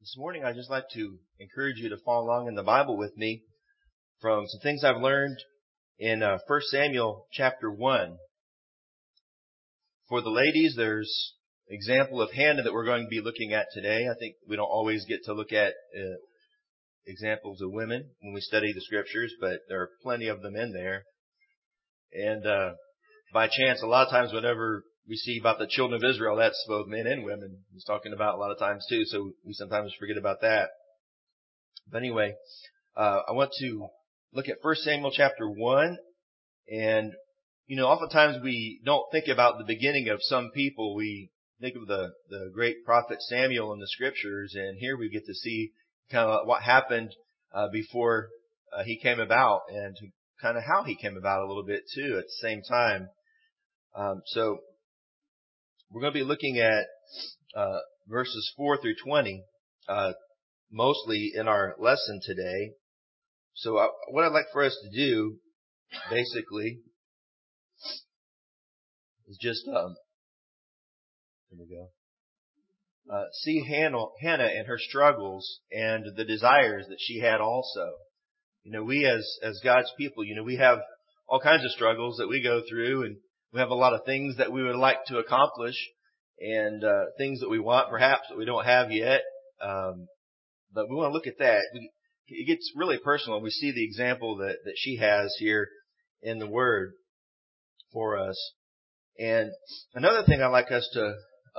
This morning, I'd just like to encourage you to follow along in the Bible with me from some things I've learned in 1 Samuel chapter 1. For the ladies, there's an example of Hannah that we're going to be looking at today. I think we don't always get to look at examples of women when we study the scriptures, but there are plenty of them in there. And by chance, a lot of times whenever we see about the children of Israel, that's both men and women. He's talking about a lot of times too, so we sometimes forget about that. But anyway, I want to look at 1 Samuel chapter 1. And, oftentimes we don't think about the beginning of some people. We think of the great prophet Samuel in the scriptures, and here we get to see kind of what happened before he came about, and kind of how he came about a little bit too at the same time. So we're going to be looking at verses 4 through 20 mostly in our lesson today. So what I'd like for us to do basically is just see Hannah and her struggles and the desires that she had also. We as God's people, we have all kinds of struggles that we go through, and we have a lot of things that we would like to accomplish, and things that we want perhaps that we don't have yet. But we want to look at that. It gets really personal when we see the example that she has here in the Word for us. And another thing I'd like us to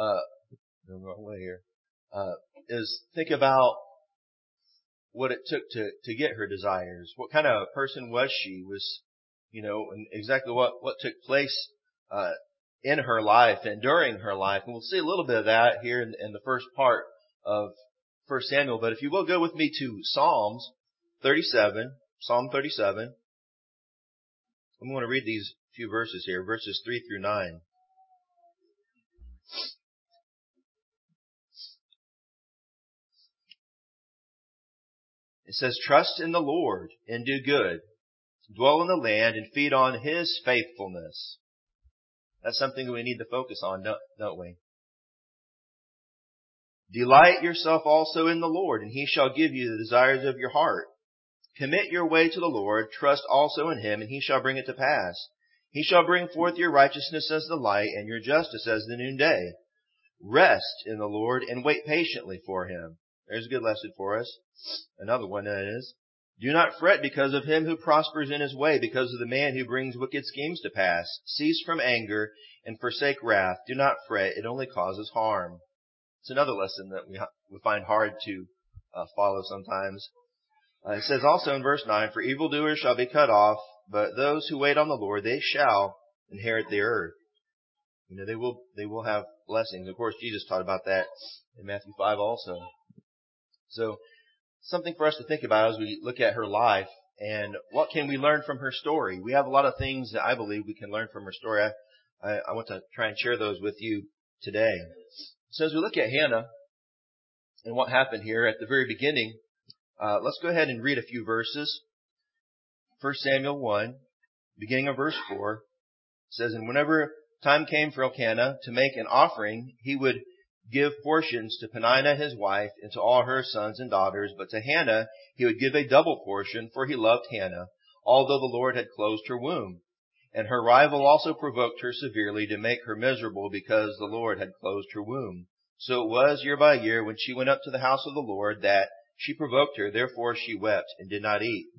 is think about what it took to get her desires. What kind of person was she? And exactly what took place in her life and during her life. And we'll see a little bit of that here in the first part of 1 Samuel. But if you will go with me to Psalm 37. I'm going to read these few verses here, verses 3 through 9. It says, "Trust in the Lord and do good. Dwell in the land and feed on His faithfulness." That's something that we need to focus on, don't we? "Delight yourself also in the Lord, and He shall give you the desires of your heart. Commit your way to the Lord. Trust also in Him, and He shall bring it to pass. He shall bring forth your righteousness as the light, and your justice as the noonday. Rest in the Lord and wait patiently for Him." There's a good lesson for us. Another one that is, "Do not fret because of him who prospers in his way, because of the man who brings wicked schemes to pass. Cease from anger and forsake wrath. Do not fret, it only causes harm." It's another lesson that we find hard to follow sometimes. It says also in verse 9, "For evildoers shall be cut off, but those who wait on the Lord, they shall inherit the earth." They will have blessings. Of course, Jesus taught about that in Matthew 5 also. So, something for us to think about as we look at her life, and what can we learn from her story. We have a lot of things that I believe we can learn from her story. I want to try and share those with you today. So as we look at Hannah and what happened here at the very beginning, let's go ahead and read a few verses. 1 Samuel 1, beginning of verse 4, says, "And whenever time came for Elkanah to make an offering, he would give portions to Peninnah his wife and to all her sons and daughters, but to Hannah he would give a double portion, for he loved Hannah, although the Lord had closed her womb. And her rival also provoked her severely to make her miserable, because the Lord had closed her womb. So it was year by year, when she went up to the house of the Lord, that she provoked her. Therefore she wept and did not eat."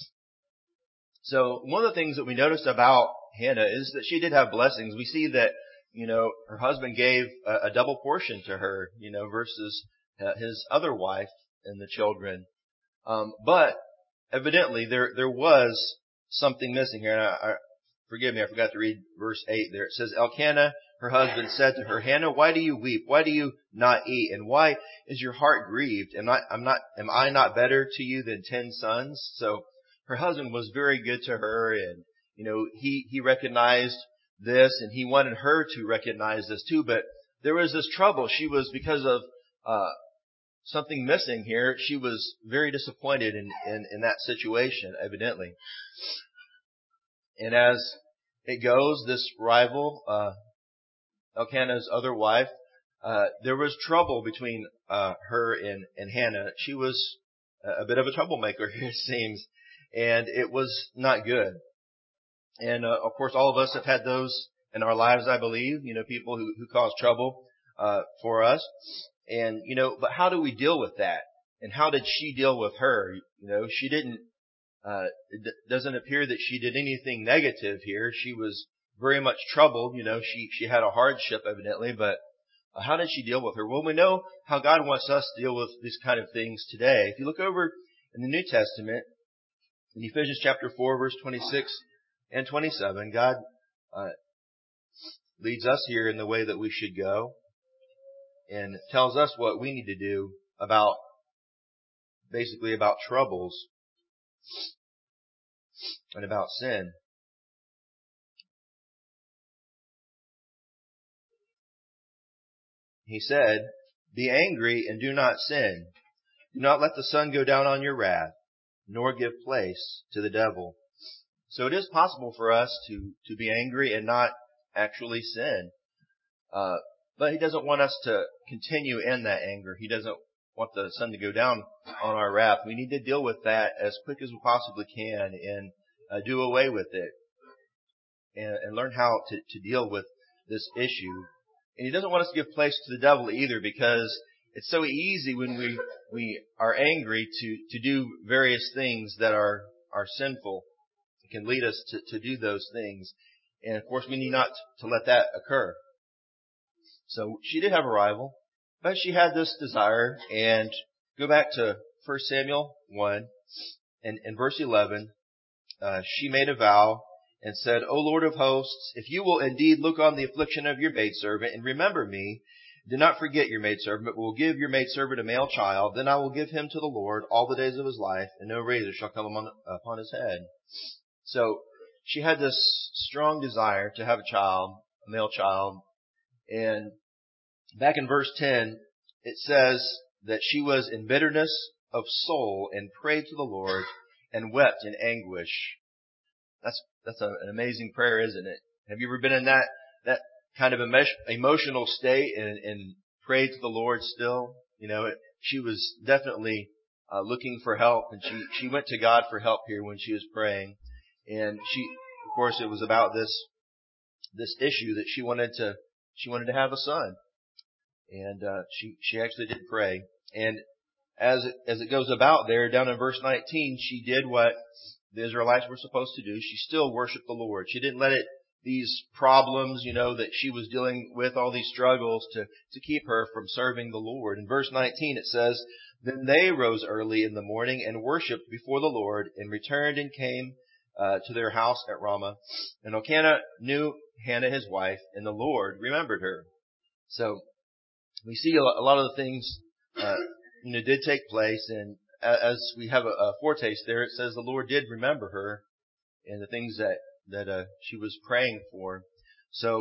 So one of the things that we noticed about Hannah is that she did have blessings. We see that her husband gave a double portion to her, versus his other wife and the children. But evidently there was something missing here. And forgive me, I forgot to read verse 8 there. It says, "Elkanah, her husband, said to her, 'Hannah, why do you weep? Why do you not eat? And why is your heart grieved? Am I not better to you than 10 sons?'" So her husband was very good to her, and he recognized this, and he wanted her to recognize this too. But there was this trouble. She was, because of something missing here, she was very disappointed in that situation, evidently. And as it goes, this rival, Elkanah's other wife, there was trouble between her and Hannah. She was a bit of a troublemaker, it seems, and it was not good. And of course, all of us have had those in our lives, I believe. People who cause trouble for us. And but how do we deal with that? And how did she deal with her? She didn't. It doesn't appear that she did anything negative here. She was very much troubled. She had a hardship evidently, but how did she deal with her? Well, we know how God wants us to deal with these kind of things today. If you look over in the New Testament, in Ephesians chapter 4, verse 26 and 27, God leads us here in the way that we should go and tells us what we need to do about troubles and about sin. He said, "Be angry and do not sin. Do not let the sun go down on your wrath, nor give place to the devil." So it is possible for us to be angry and not actually sin. But He doesn't want us to continue in that anger. He doesn't want the sun to go down on our wrath. We need to deal with that as quick as we possibly can and do away with it and learn how to deal with this issue. And He doesn't want us to give place to the devil either, because it's so easy when we are angry to do various things that are sinful. It can lead us to do those things. And of course we need not to let that occur. So she did have a rival, but she had this desire. And go back to 1 Samuel 1 and in verse 11, she made a vow and said, "O Lord of hosts, if you will indeed look on the affliction of your maidservant and remember me, do not forget your maidservant, but will give your maidservant a male child, then I will give him to the Lord all the days of his life, and no razor shall come upon his head." So she had this strong desire to have a male child. And back in verse 10, it says that she was in bitterness of soul and prayed to the Lord and wept in anguish. That's an amazing prayer, isn't it? Have you ever been in that kind of emotional state and prayed to the Lord still? She was definitely looking for help, and she went to God for help here when she was praying. And of course, it was about this issue that she wanted to have a son. And she actually did pray. And as it goes about there, down in verse 19, she did what the Israelites were supposed to do. She still worshiped the Lord. She didn't let these problems, that she was dealing with, all these struggles to keep her from serving the Lord. In verse 19 it says, "Then they rose early in the morning and worshipped before the Lord and returned and came to their house at Ramah. And Elkanah knew Hannah his wife, and the Lord remembered her." So we see a lot of the things did take place, and as we have a foretaste there, it says the Lord did remember her and the things that she was praying for. So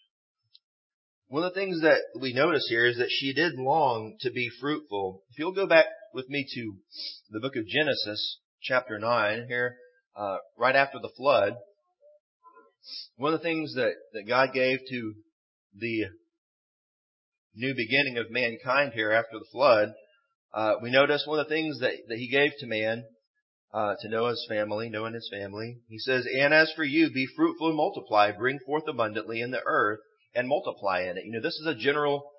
one of the things that we notice here is that she did long to be fruitful. If you'll go back with me to the book of Genesis, chapter 9, here, right after the flood, one of the things that God gave to the new beginning of mankind here after the flood, we notice one of the things that He gave to man, to Noah and his family. He says, "And as for you, be fruitful and multiply, bring forth abundantly in the earth and multiply in it." This is a general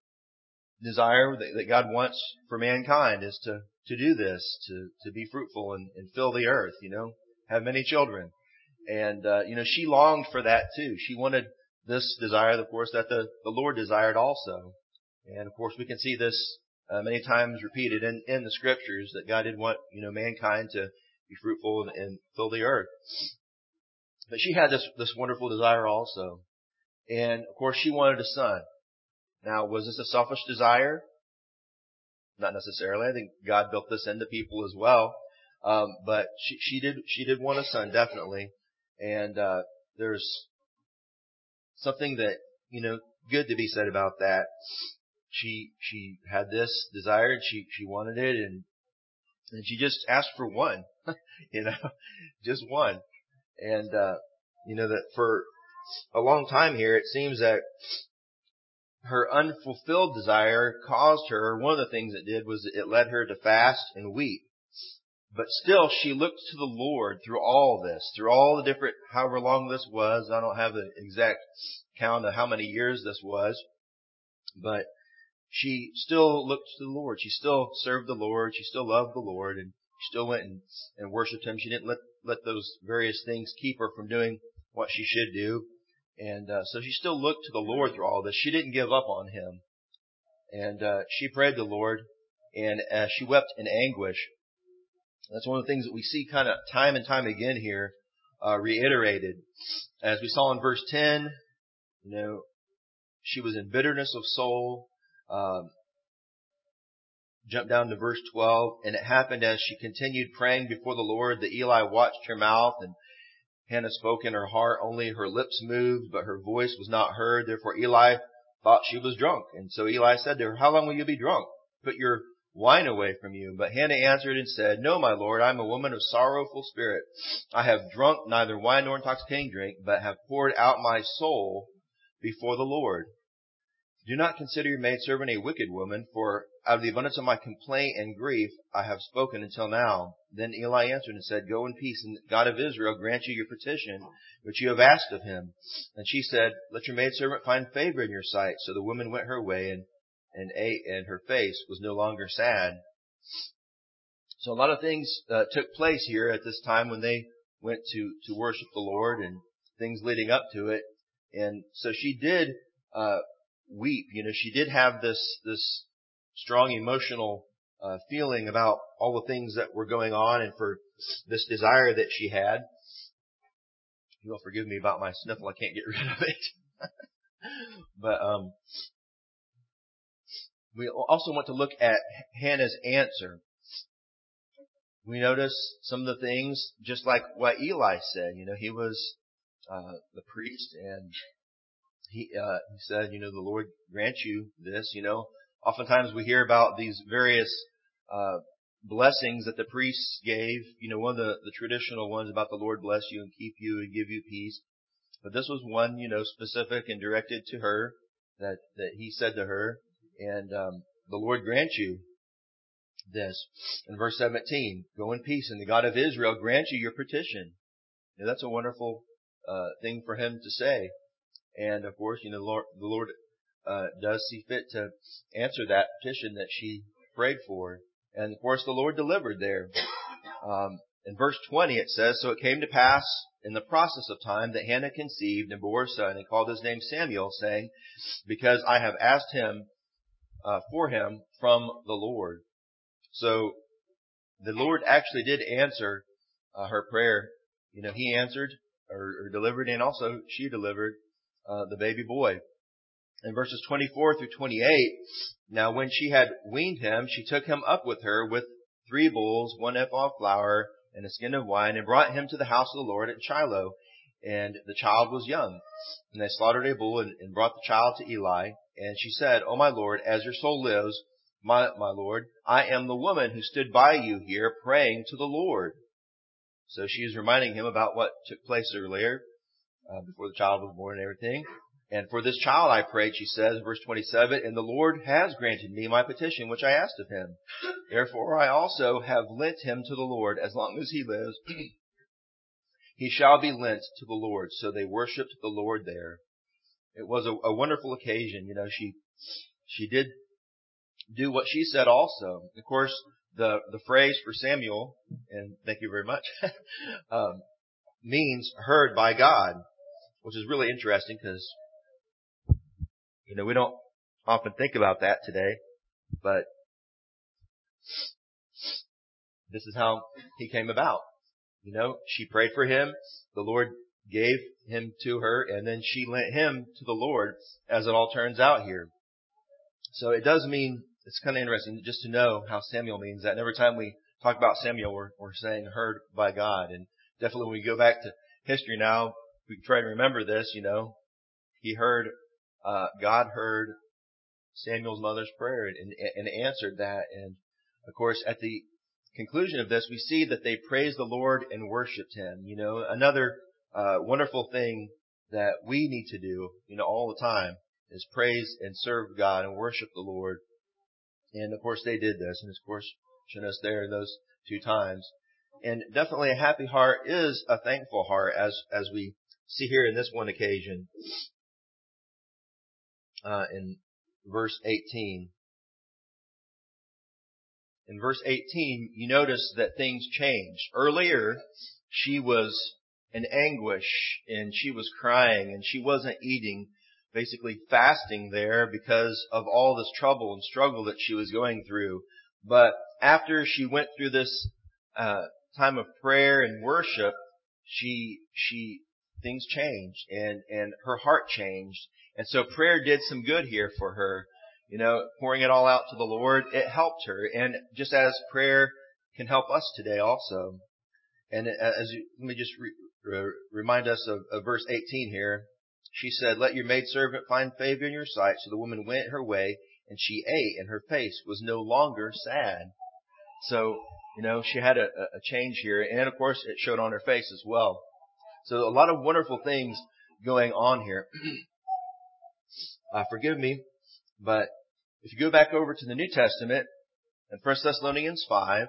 desire that God wants for mankind, is to do this, to be fruitful and fill the earth, have many children. And, she longed for that too. She wanted this desire, of course, that the Lord desired also. And of course, we can see this many times repeated in the scriptures, that God did want, mankind to be fruitful and fill the earth. But she had this wonderful desire also. And of course, she wanted a son. Now, was this a selfish desire? Not necessarily. I think God built this into people as well. But she did want a son, definitely. And there's something that, good to be said about that. She had this desire, and she wanted it, and she just asked for one, just one. And, that for a long time here, it seems that her unfulfilled desire caused her, one of the things it did was it led her to fast and weep. But still, she looked to the Lord through all this, through all the different, however long this was. I don't have the exact count of how many years this was, but she still looked to the Lord. She still served the Lord. She still loved the Lord, and she still went and worshiped Him. She didn't let those various things keep her from doing what she should do. And so she still looked to the Lord through all this. She didn't give up on Him. And she prayed to the Lord, and she wept in anguish. That's one of the things that we see kind of time and time again here reiterated. As we saw in verse 10, she was in bitterness of soul. Jump down to verse 12. And it happened as she continued praying before the Lord that Eli watched her mouth, and Hannah spoke in her heart. Only her lips moved, but her voice was not heard. Therefore Eli thought she was drunk. And so Eli said to her, "How long will you be drunk? Put your wine away from you." But Hannah answered and said, "No, my Lord, I am a woman of sorrowful spirit. I have drunk neither wine nor intoxicating drink, but have poured out my soul before the Lord. Do not consider your maidservant a wicked woman, for out of the abundance of my complaint and grief I have spoken until now." Then Eli answered and said, "Go in peace, and the God of Israel grant you your petition, which you have asked of Him." And she said, "Let your maidservant find favor in your sight." So the woman went her way and ate, and her face was no longer sad. So a lot of things took place here at this time when they went to worship the Lord, and things leading up to it. And so she did weep. She did have this strong emotional feeling about all the things that were going on, and for this desire that she had. You will forgive me about my sniffle. I can't get rid of it. But we also want to look at Hannah's answer. We notice some of the things, just like what Eli said. He was the priest, and he said, the Lord grant you this. Oftentimes we hear about these various blessings that the priests gave. One of the traditional ones about the Lord bless you and keep you and give you peace. But this was one, specific and directed to her that he said to her, and the Lord grant you this. In verse 17, "Go in peace, and the God of Israel grant you your petition." That's a wonderful thing for Him to say. And of course, the Lord does see fit to answer that petition that she prayed for. And of course, the Lord delivered there. In verse 20 it says, "So it came to pass in the process of time that Hannah conceived and bore a son, and called his name Samuel, saying, Because I have asked him for him from the Lord." So the Lord actually did answer her prayer. He answered or delivered, and also she delivered the baby boy. In verses 24 through 28, "Now when she had weaned him, she took him up with her with 3 bulls, 1 ephah of flour, and a skin of wine, and brought him to the house of the Lord at Shiloh. And the child was young. And they slaughtered a bull and brought the child to Eli. And she said, O my Lord, as your soul lives, my Lord, I am the woman who stood by you here praying to the Lord." So she is reminding him about what took place earlier, before the child was born and everything. "And for this child I prayed," she says, in verse 27, "and the Lord has granted me my petition which I asked of Him. Therefore I also have lent him to the Lord. As long as he lives, he shall be lent to the Lord." So they worshiped the Lord there. It was a wonderful occasion. She did do what she said also. Of course, the phrase for Samuel, and thank you very much, means heard by God, which is really interesting because we don't often think about that today, but this is how he came about. She prayed for him, the Lord gave him to her, and then she lent him to the Lord, as it all turns out here. So it does mean, it's kind of interesting just to know how Samuel means that. And every time we talk about Samuel, we're saying heard by God. And definitely when we go back to history now, we can try to remember this, he heard, God heard Samuel's mother's prayer and answered that. And of course, at the conclusion of this, we see that they praised the Lord and worshiped Him. Another wonderful thing that we need to do, all the time, is praise and serve God and worship the Lord. And of course they did this, and of course showing us there those 2 times. And definitely a happy heart is a thankful heart, as we see here in this one occasion, in verse 18. In verse 18, you notice that things changed. Earlier, she was in anguish, and she was crying, and she wasn't eating, basically fasting there because of all this trouble and struggle that she was going through. But after she went through this time of prayer and worship, things changed, and her heart changed. And so prayer did some good here for her. Pouring it all out to the Lord, it helped her. And just as prayer can help us today also. And let me just remind us of verse 18 here. She said, "Let your maidservant find favor in your sight." So the woman went her way, and she ate, and her face was no longer sad. So, she had a change here. And of course, it showed on her face as well. So a lot of wonderful things going on here. Forgive me, but if you go back over to the New Testament, in 1 Thessalonians 5,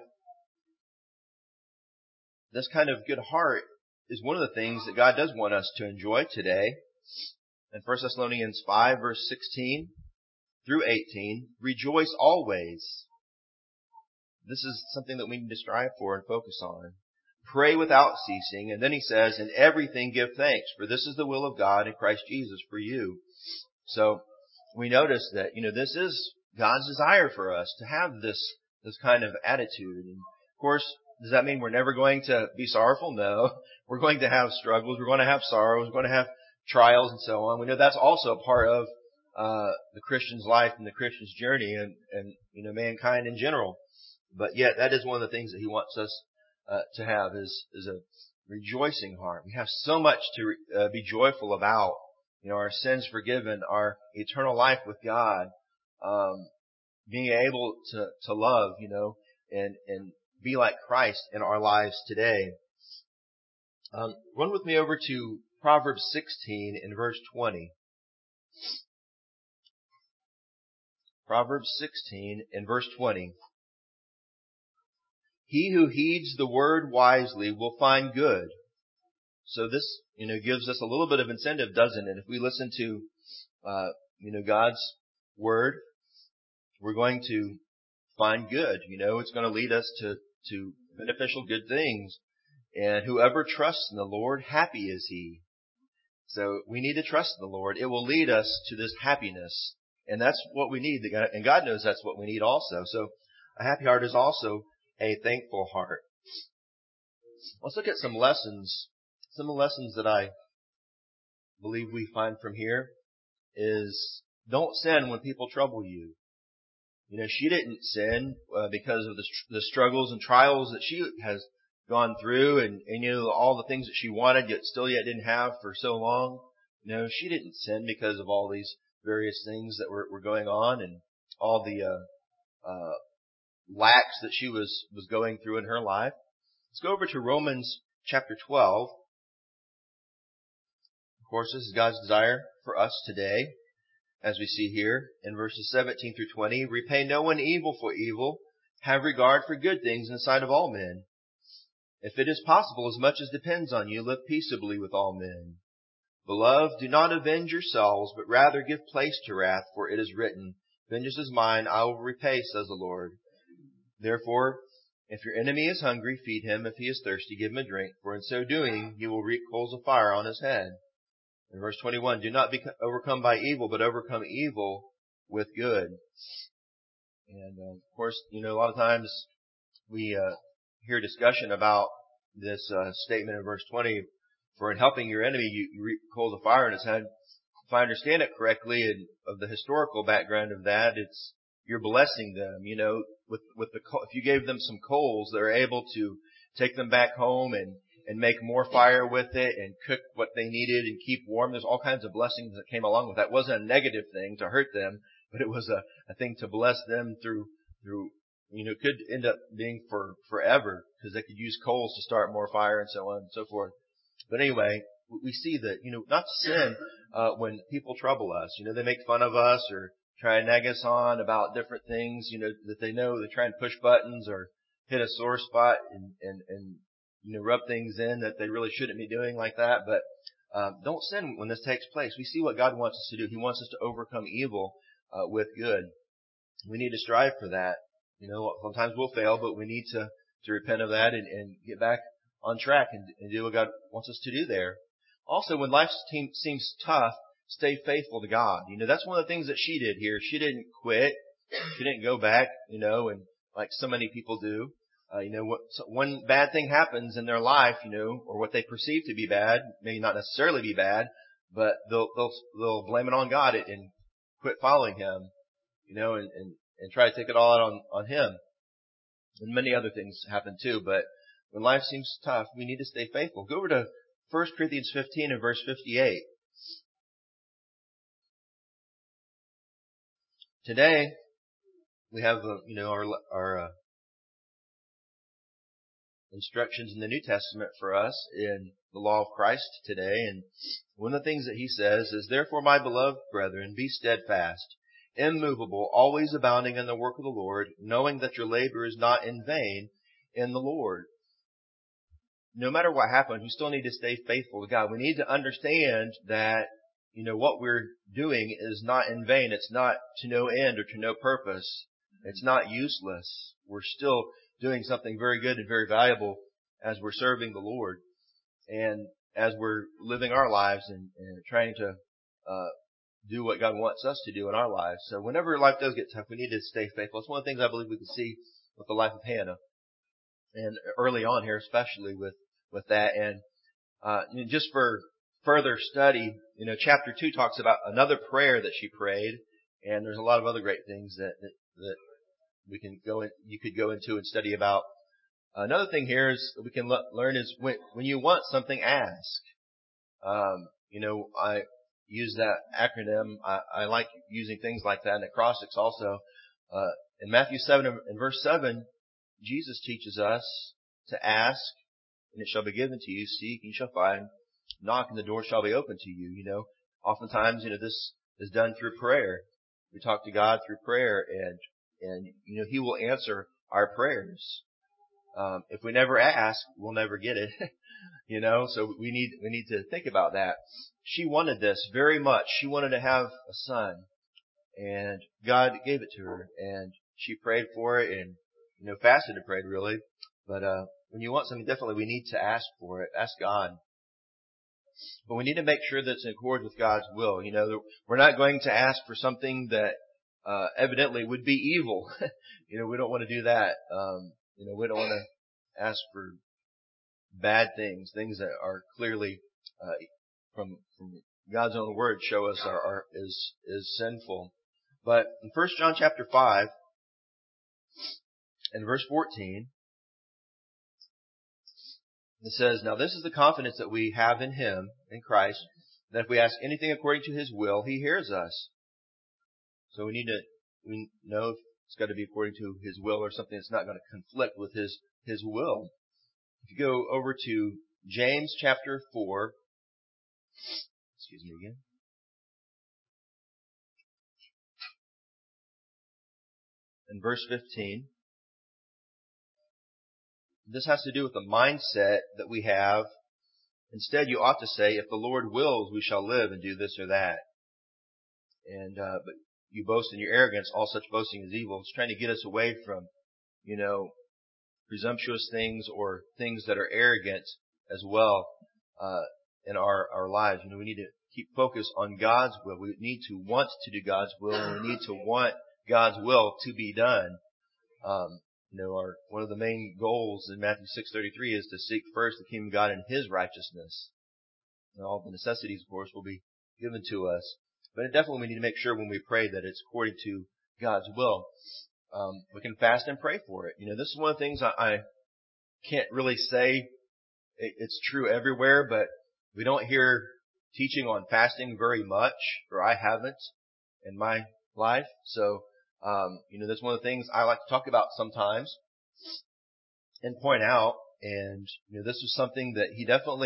this kind of good heart is one of the things that God does want us to enjoy today. In 1 Thessalonians 5, verse 16 through 18, rejoice always. This is something that we need to strive for and focus on. Pray without ceasing. And then he says, in everything give thanks, for this is the will of God in Christ Jesus for you. So we notice that, this is God's desire for us to have this kind of attitude. And of course, does that mean we're never going to be sorrowful? No. We're going to have struggles. We're going to have sorrows. We're going to have trials and so on. We know that's also a part of the Christian's life and the Christian's journey and mankind in general. But yet that is one of the things that he wants us to have is a rejoicing heart. We have so much to be joyful about. Our sins forgiven, our eternal life with God, being able to love, and be like Christ in our lives today. Run with me over to Proverbs 16 in verse 20. Proverbs 16 in verse 20. He who heeds the word wisely will find good. So this, gives us a little bit of incentive, doesn't it? If we listen to, God's word, we're going to find good. It's going to lead us to beneficial good things. And whoever trusts in the Lord, happy is he. So we need to trust in the Lord. It will lead us to this happiness. And that's what we need. And God knows that's what we need also. So a happy heart is also a thankful heart. Let's look at some lessons. Some of the lessons that I believe we find from here is don't sin when people trouble you. She didn't sin because of the struggles and trials that she has gone through and all the things that she wanted yet didn't have for so long. She didn't sin because of all these various things that were going on and all the lacks that she was going through in her life. Let's go over to Romans chapter 12. Of course, this is God's desire for us today, as we see here in verses 17 through 20. Repay no one evil for evil. Have regard for good things in the sight of all men. If it is possible, as much as depends on you, live peaceably with all men. Beloved, do not avenge yourselves, but rather give place to wrath, for it is written, Vengeance is mine, I will repay, says the Lord. Therefore, if your enemy is hungry, feed him. If he is thirsty, give him a drink, for in so doing, you will reap coals of fire on his head. In verse 21, do not be overcome by evil, but overcome evil with good. And of course, a lot of times we hear discussion about this statement in verse 20, for in helping your enemy, you reap coals of fire in his head. If I understand it correctly, and of the historical background of that, it's you're blessing them. If you gave them some coals, they're able to take them back home and make more fire with it and cook what they needed and keep warm. There's all kinds of blessings that came along with that. It wasn't a negative thing to hurt them, but it was a thing to bless them through, it could end up being for forever because they could use coals to start more fire and so on and so forth. But anyway, we see that, not to sin, when people trouble us. They make fun of us or try and nag us on about different things, that they try and push buttons or hit a sore spot and rub things in that they really shouldn't be doing like that. But, don't sin when this takes place. We see what God wants us to do. He wants us to overcome evil, with good. We need to strive for that. Sometimes we'll fail, but we need to repent of that and get back on track and do what God wants us to do there. Also, when life seems tough, stay faithful to God. That's one of the things that she did here. She didn't quit. She didn't go back, and like so many people do. When bad thing happens in their life, or what they perceive to be bad, may not necessarily be bad, but they'll blame it on God and quit following Him, and try to take it all out on Him. And many other things happen too, but when life seems tough, we need to stay faithful. Go over to 1 Corinthians 15 and verse 58. Today, we have, our instructions in the New Testament for us in the law of Christ today. And one of the things that he says is, therefore, my beloved brethren, be steadfast, immovable, always abounding in the work of the Lord, knowing that your labor is not in vain in the Lord. No matter what happens, we still need to stay faithful to God. We need to understand that, what we're doing is not in vain. It's not to no end or to no purpose. It's not useless. We're still doing something very good and very valuable as we're serving the Lord and as we're living our lives and trying to do what God wants us to do in our lives. So whenever life does get tough, we need to stay faithful. It's one of the things I believe we can see with the life of Hannah, and early on here, especially with that. And just for further study, chapter 2 talks about another prayer that she prayed, and there's a lot of other great things that we can you could go into and study about. Another thing here is that we can learn is when you want something, ask. I use that acronym. I like using things like that in acrostics also. In Matthew 7 and verse 7, Jesus teaches us to ask, and it shall be given to you. Seek, and you shall find. Knock, and the door shall be open to you. Oftentimes, this is done through prayer. We talk to God through prayer, and He will answer our prayers. If we never ask, we'll never get it. So we need to think about that. She wanted this very much. She wanted to have a son, and God gave it to her, and she prayed for it and, fasted and prayed really. But, when you want something, definitely we need to ask for it. Ask God. But we need to make sure that it's in accord with God's will. We're not going to ask for something that, evidently would be evil. We don't want to do that. We don't want to ask for bad things that are clearly, from God's own word show us is sinful. But in 1 John chapter 5 and verse 14, it says, now this is the confidence that we have in Him, in Christ, that if we ask anything according to His will, He hears us. So we know if it's got to be according to His will or something that's not going to conflict with His will. If you go over to James chapter 4, excuse me again. In verse 15, this has to do with the mindset that we have. Instead, you ought to say, if the Lord wills, we shall live and do this or that. And, but you boast in your arrogance. All such boasting is evil. It's trying to get us away from, presumptuous things or things that are arrogant as well, in our lives. We need to keep focus on God's will. We need to want to do God's will, and we need to want God's will to be done. One of the main goals in Matthew 6:33 is to seek first the kingdom of God and His righteousness. And all the necessities, of course, will be given to us. But definitely we need to make sure when we pray that it's according to God's will. We can fast and pray for it. This is one of the things I can't really say it's true everywhere, but we don't hear teaching on fasting very much, or I haven't in my life. So, that's one of the things I like to talk about sometimes and point out. And, this was something that he definitely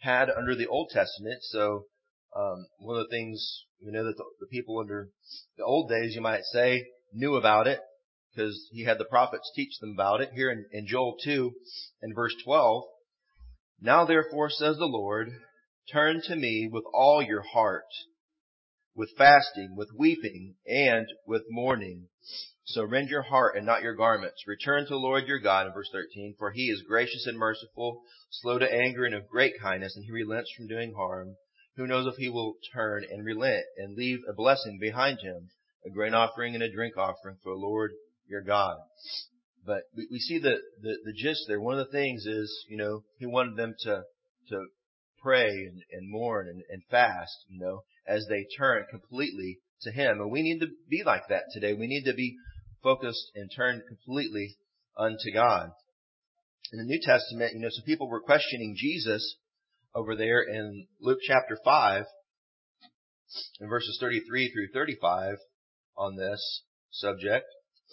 had under the Old Testament. So one of the things we know that the people under the old days, you might say, knew about it because he had the prophets teach them about it. Here in Joel 2 and verse 12, now therefore says the Lord, turn to me with all your heart, with fasting, with weeping, and with mourning. So rend your heart and not your garments. Return to the Lord your God, in verse 13, for he is gracious and merciful, slow to anger and of great kindness, and he relents from doing harm. Who knows if he will turn and relent and leave a blessing behind him, a grain offering and a drink offering for the Lord your God. But we see the gist there. One of the things is, he wanted them to pray and mourn and fast, as they turn completely to him. And we need to be like that today. We need to be focused and turn completely unto God. In the New Testament, some people were questioning Jesus over there in Luke chapter 5, in verses 33 through 35 on this subject.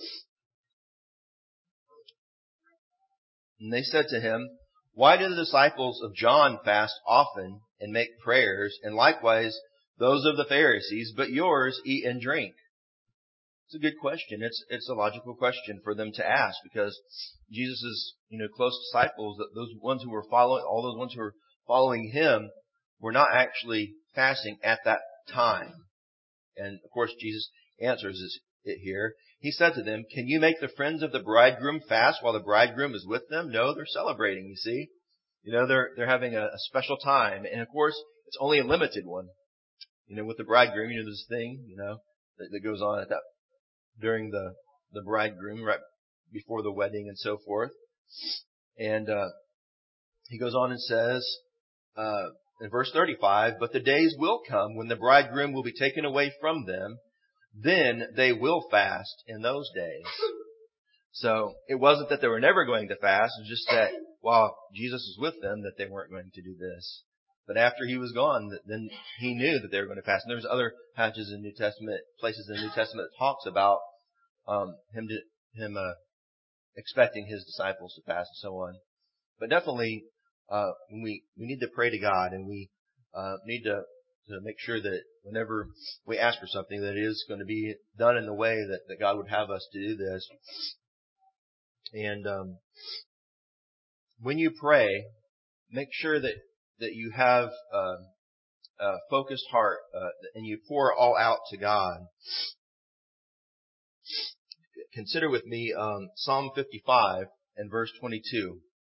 And they said to him, why do the disciples of John fast often and make prayers, and likewise those of the Pharisees, but yours eat and drink? It's a good question. It's a logical question for them to ask, because Jesus' close disciples, those ones who were following him, were not actually fasting at that time. And of course, Jesus answers it here. He said to them, can you make the friends of the bridegroom fast while the bridegroom is with them? No, they're celebrating, you see. They're having a special time. And of course, it's only a limited one. With the bridegroom, this thing, that goes on during the bridegroom, right before the wedding and so forth. And, he goes on and says, in verse 35, but the days will come when the bridegroom will be taken away from them. Then they will fast in those days. So it wasn't that they were never going to fast. It was just that while Jesus was with them, that they weren't going to do this. But after he was gone, then he knew that they were going to fast. And there's other passages in the New Testament, places in the New Testament that talks about him expecting his disciples to fast and so on. But definitely, we need to pray to God, and we need to make sure that whenever we ask for something, that it is going to be done in the way that God would have us to do this. And when you pray, make sure that you have a focused heart, and you pour all out to God. Consider with me Psalm 55 and verse 22.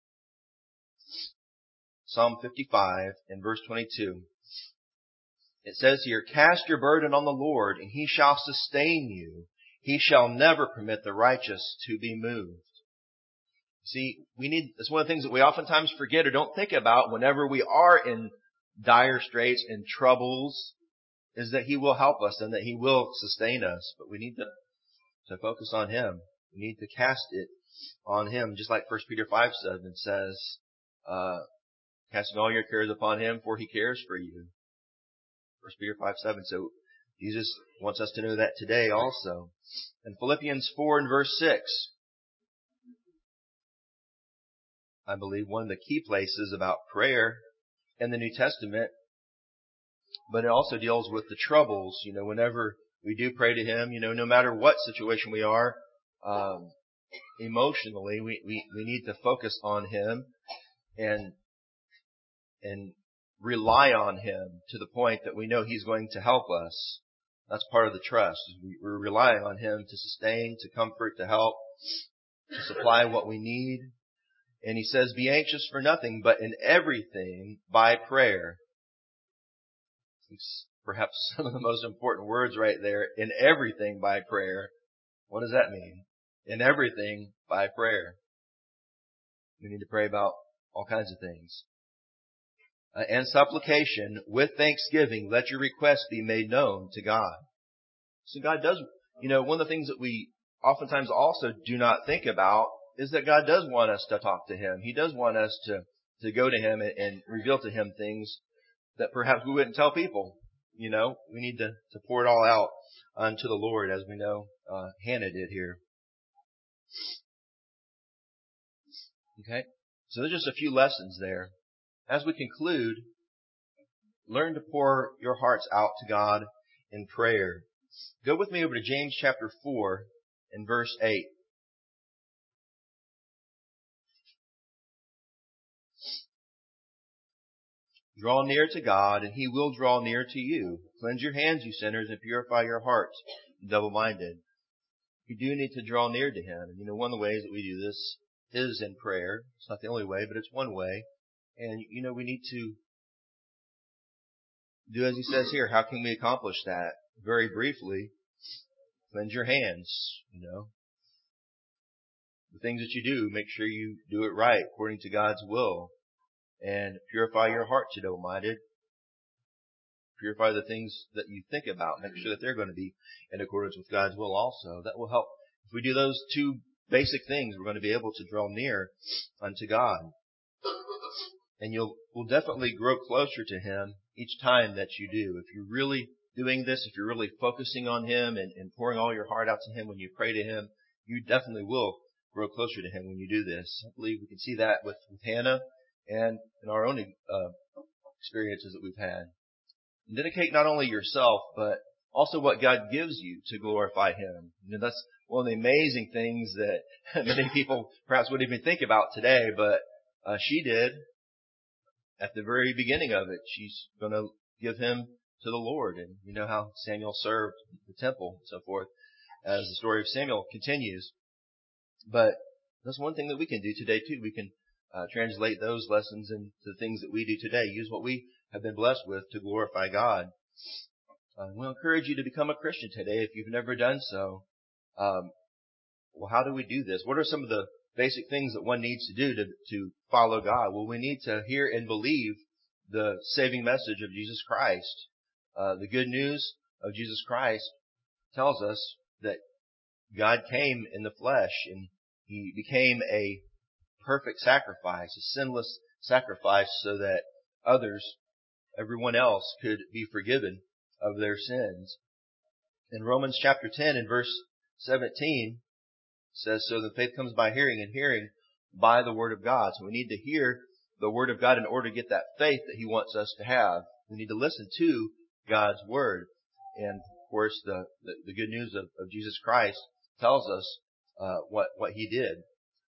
Psalm 55 and verse 22. It says here, cast your burden on the Lord, and he shall sustain you. He shall never permit the righteous to be moved. See, it's one of the things that we oftentimes forget or don't think about whenever we are in dire straits and troubles, is that he will help us and that he will sustain us. But we need to focus on him. We need to cast it on him, just like 1 Peter 5:7 says, casting all your cares upon him, for he cares for you. 1 Peter 5:7. So Jesus wants us to know that today also. In Philippians 4 and verse 6, I believe one of the key places about prayer in the New Testament, but it also deals with the troubles. Whenever we do pray to him, no matter what situation we are, emotionally, we need to focus on him and rely on him to the point that we know he's going to help us. That's part of the trust. We're relying on him to sustain, to comfort, to help, to supply what we need. And he says, be anxious for nothing, but in everything by prayer. It's perhaps some of the most important words right there. In everything by prayer. What does that mean? In everything by prayer. We need to pray about all kinds of things. And supplication with thanksgiving, let your requests be made known to God. So God does, one of the things that we oftentimes also do not think about is that God does want us to talk to him. He does want us to go to him and reveal to him things that perhaps we wouldn't tell people. We need to pour it all out unto the Lord, as we know Hannah did here. Okay? So there's just a few lessons there. As we conclude, learn to pour your hearts out to God in prayer. Go with me over to James chapter 4 and verse 8. Draw near to God, and He will draw near to you. Cleanse your hands, you sinners, and purify your hearts, double-minded. We do need to draw near to Him. And one of the ways that we do this is in prayer. It's not the only way, but it's one way. And, we need to do as He says here. How can we accomplish that? Very briefly, cleanse your hands, The things that you do, make sure you do it right, according to God's will. And purify your heart, you double-minded. Purify the things that you think about. Make sure that they're going to be in accordance with God's will also. That will help. If we do those two basic things, we're going to be able to draw near unto God. And will definitely grow closer to Him each time that you do. If you're really doing this, if you're really focusing on Him and pouring all your heart out to Him when you pray to Him, you definitely will grow closer to Him when you do this. I believe we can see that with Hannah and in our own experiences that we've had. And dedicate not only yourself, but also what God gives you to glorify Him. That's one of the amazing things that many people perhaps wouldn't even think about today, but she did at the very beginning of it. She's going to give him to the Lord. And you know how Samuel served the temple and so forth as the story of Samuel continues. But that's one thing that we can do today too. We can translate those lessons into the things that we do today. Use what we have been blessed with to glorify God. We'll encourage you to become a Christian today if you've never done so. Well, how do we do this? What are some of the basic things that one needs to do to follow God? Well, we need to hear and believe the saving message of Jesus Christ. The good news of Jesus Christ tells us that God came in the flesh and He became a perfect sacrifice, a sinless sacrifice, so that everyone else could be forgiven of their sins. In Romans chapter 10 and verse 17 says, so that faith comes by hearing, and hearing by the word of God. So we need to hear the word of God in order to get that faith that He wants us to have. We need to listen to God's word. And of course, the good news of Jesus Christ tells us what He did.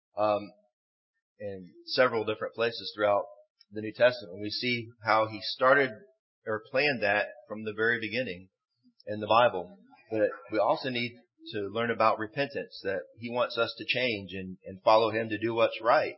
In several different places throughout the New Testament, we see how He started or planned that from the very beginning in the Bible. But we also need to learn about repentance, that He wants us to change and follow Him to do what's right.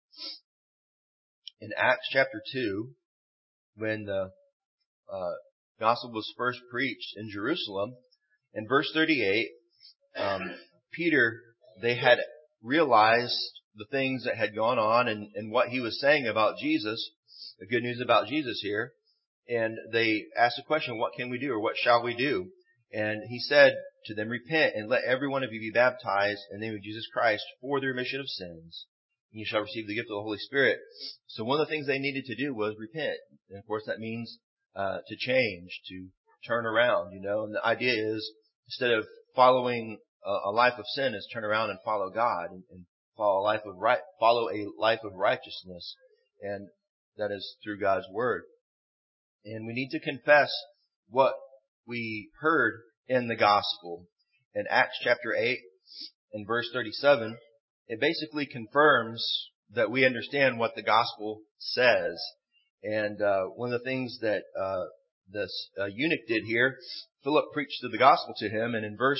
In Acts chapter 2, when the gospel was first preached in Jerusalem, in verse 38, Peter, they had realized the things that had gone on and what he was saying about Jesus, the good news about Jesus here. And they asked the question, what can we do, or what shall we do? And he said to them, repent and let every one of you be baptized in the name of Jesus Christ for the remission of sins. And you shall receive the gift of the Holy Spirit. So one of the things they needed to do was repent. And of course that means to change, to turn around, And the idea is, instead of following a life of sin, is turn around and follow God and follow a life of righteousness. And that is through God's word. And we need to confess what we heard in the gospel. In Acts chapter 8 and verse 37, it basically confirms that we understand what the gospel says. And one of the things that this eunuch did here, Philip preached the gospel to him, and in verse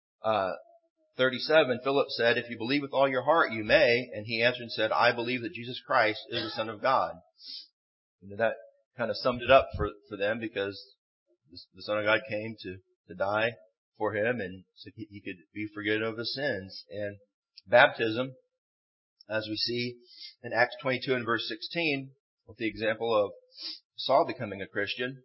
37, Philip said, if you believe with all your heart, you may. And he answered and said, I believe that Jesus Christ is the Son of God. That kind of summed it up for them, because the Son of God came to die for him, and so he could be forgiven of his sins. And baptism, as we see in Acts 22 and verse 16, with the example of Saul becoming a Christian,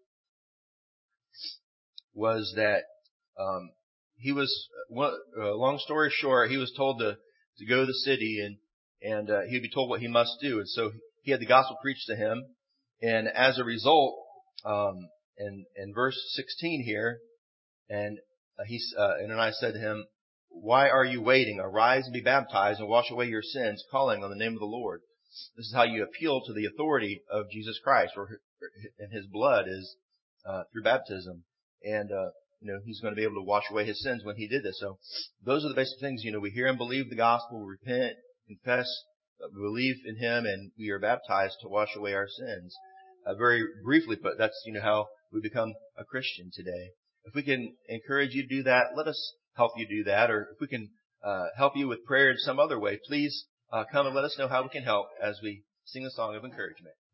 was that he was, long story short, he was told to go to the city and he'd be told what he must do. And so he had the gospel preached to him. And as a result, in verse 16 here, and I said to him, why are you waiting? Arise and be baptized and wash away your sins, calling on the name of the Lord. This is how you appeal to the authority of Jesus Christ, and His blood is through baptism. And He's going to be able to wash away His sins when He did this. So those are the basic things. We hear and believe the gospel, we repent, confess, we believe in Him, and we are baptized to wash away our sins. Very briefly put, that's how we become a Christian today. If we can encourage you to do that, let us help you do that. Or if we can help you with prayer in some other way, please come and let us know how we can help as we sing a song of encouragement.